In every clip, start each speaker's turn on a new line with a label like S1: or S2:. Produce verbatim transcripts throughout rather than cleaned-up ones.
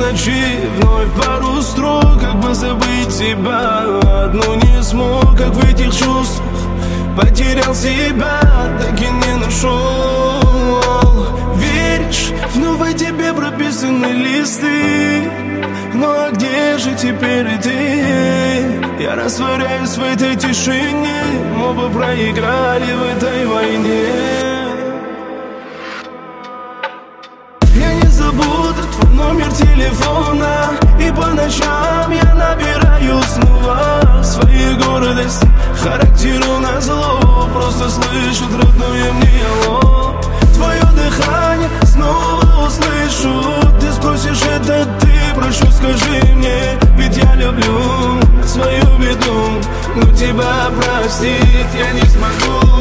S1: ночи вновь пару строк, как бы забыть тебя. Одну не смог, как в этих чувствах потерял себя, так и не нашел. Веришь, вновь о тебе прописаны листы. Ну а где же теперь ты? Я растворяюсь в этой тишине. Мы бы проиграли в этой войне. Я не забуду твой номер телефона, и по ночам я набираю снова своей гордости. Характеру назло, просто слышу родное мне алло. Твое дыхание снова услышу. Ты спросишь, это ты? Прошу, скажи мне, ведь я люблю свою беду, но тебя простить я не смогу.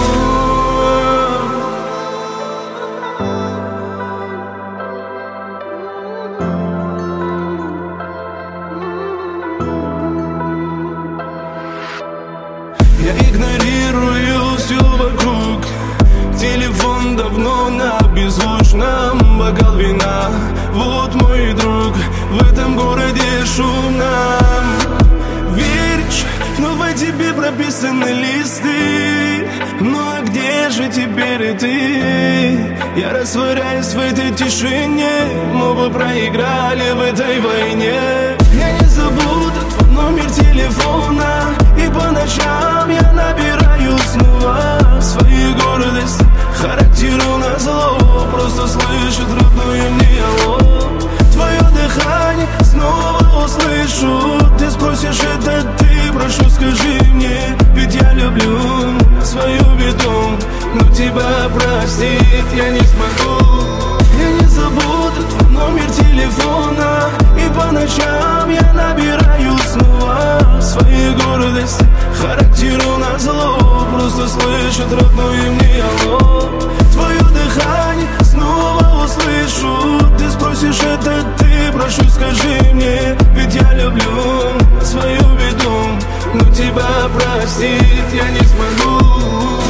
S1: Я игнорирую все вокруг. Телефон давно на беззвучном, бокал вина, вот мой друг. В этом городе шумном. Веришь, но в тебе прописаны листы. Ну а где же теперь ты? Я растворяюсь в этой тишине. Мы бы проиграли в этой войне. Я не забуду твой номер телефона, и по ночам я набираю снова своей гордости. Характеру назло, просто слышит родное мне алло. Твое дыхание снова услышу. Ты спросишь, это ты? Прошу, скажи мне, ведь я люблю свою беду, но тебя простить я не смогу. Я не забуду твой номер телефона, и по ночам я набираю снова своей гордости. Характеру назло, просто слышит родное мне алло. Твое дыхание снова услышу. Ты спросишь, это ты? Прошу, скажи мне, ведь я люблю свою беду, но тебя простить я не смогу.